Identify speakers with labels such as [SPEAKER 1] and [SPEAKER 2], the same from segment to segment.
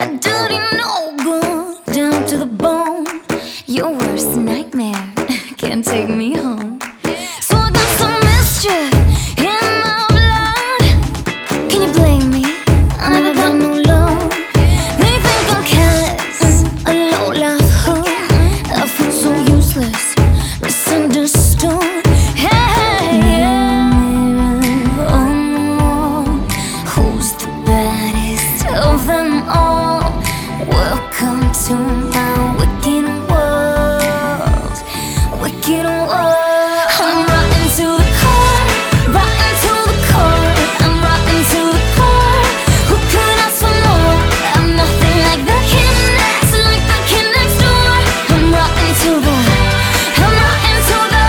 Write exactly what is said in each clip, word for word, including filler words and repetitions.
[SPEAKER 1] dirty, no good, down to the bone. Your worst nightmare can't take me home. So I got some mischief in my blood. Can you blame me? I never got no love. They think I'm careless, a low-life hood. I feel so useless, misunderstood. Hey, mirror on the wall, who's the baddest of them all? Welcome to my wicked world, wicked world. I'm rotten to the core, rotten to the core. I'm rotten to the core. Who could ask for more? I'm nothing like the kid next, like the kid next door. I'm rotten to the, I'm rotten to the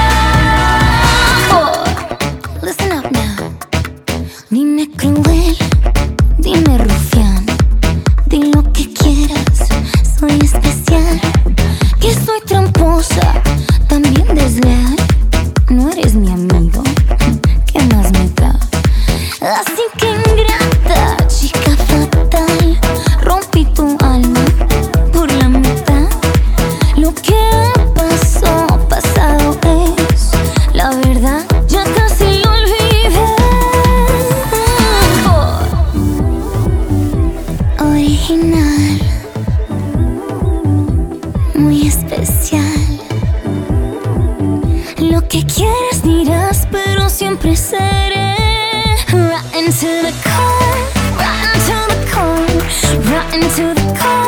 [SPEAKER 1] core. Listen up now. Dime cruel, dime rufián, di lo que quieras, soy especial. Que soy tramposa, también desleal. No eres mi amigo, ¿qué más me da? Así que ingrata, chica fatal, rompí tu alma por la mitad. Lo que pasó, pasado es, la verdad, ya casi lo olvidé. Original, muy especial. Lo que quieras dirás, pero siempre seré rotten to the core, rotten to the core, rotten to the core.